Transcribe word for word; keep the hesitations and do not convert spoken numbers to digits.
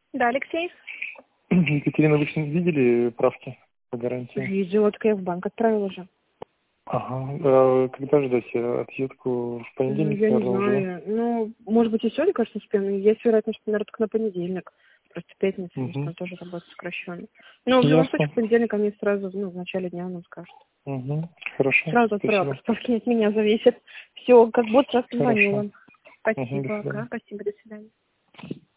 Да, Алексей? Екатерина, вы что, видели правки по гарантии? Видела, только я в банк отправила уже. Ага. А когда ждать отъедку? В Ну, понедельник, я не наверное, уже, знаю. Ну, может быть, и сегодня, кажется, успеем. Но есть вероятность, что, наверное, только на понедельник. Просто пятница, да? у нас Угу. там тоже работа сокращенная. Но в любом случае, Ясно. в понедельник они сразу, ну, в начале дня нам скажут. Угу. Хорошо. Сразу отправила, Спасибо. просто не от меня зависит. Все, как будто раз Хорошо. позвонила. Угу. До Спасибо, свидания. ага, спасибо, до свидания.